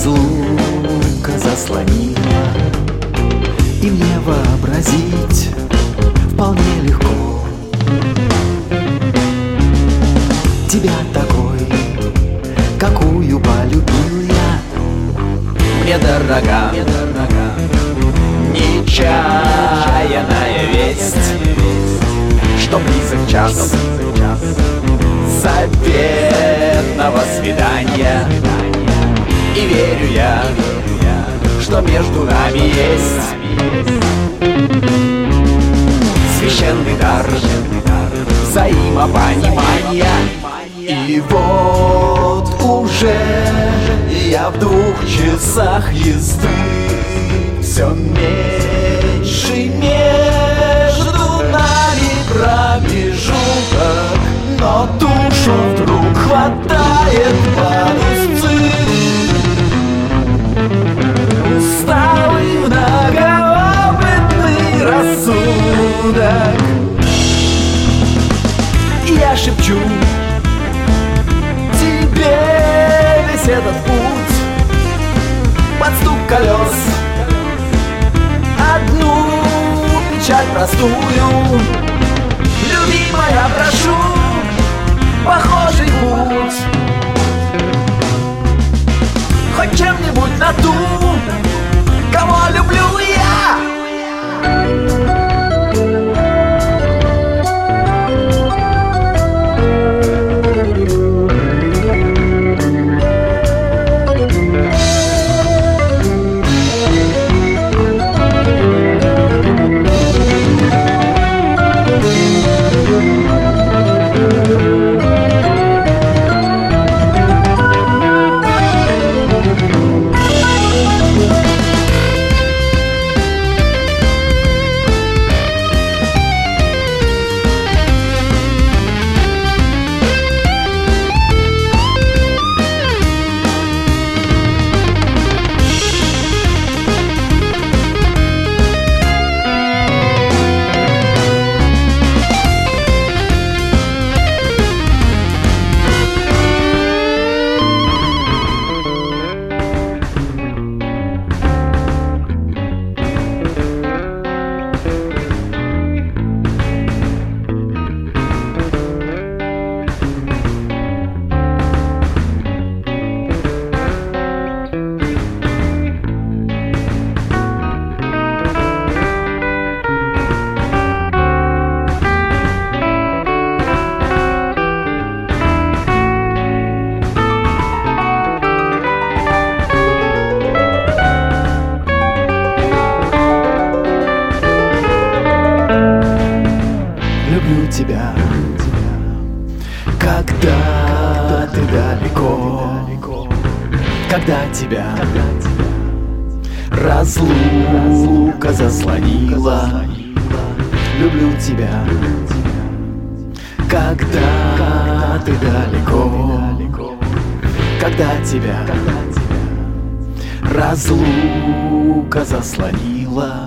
разлука заслонила, и мне вообразить вполне легко тебя такой, какую полюбил я. Мне дорога нечаянная весть, что близок час заветного свидания. И верю я, что между нами есть священный дар взаимопонимания. И вот уже я в 2 часах езды, все меньше между нами промежуток, но душу вдруг хватает под узцы. Усталый многоопытный рассудок, и я шепчу тебе весь этот путь под стук колес, одну печаль простую. Любимая, прошу, похожий будь хоть чем-нибудь на ту, кого люблю я. Люблю тебя, когда ты далеко, когда тебя разлука заслонила. Люблю тебя, когда ты далеко, когда тебя разлука заслонила.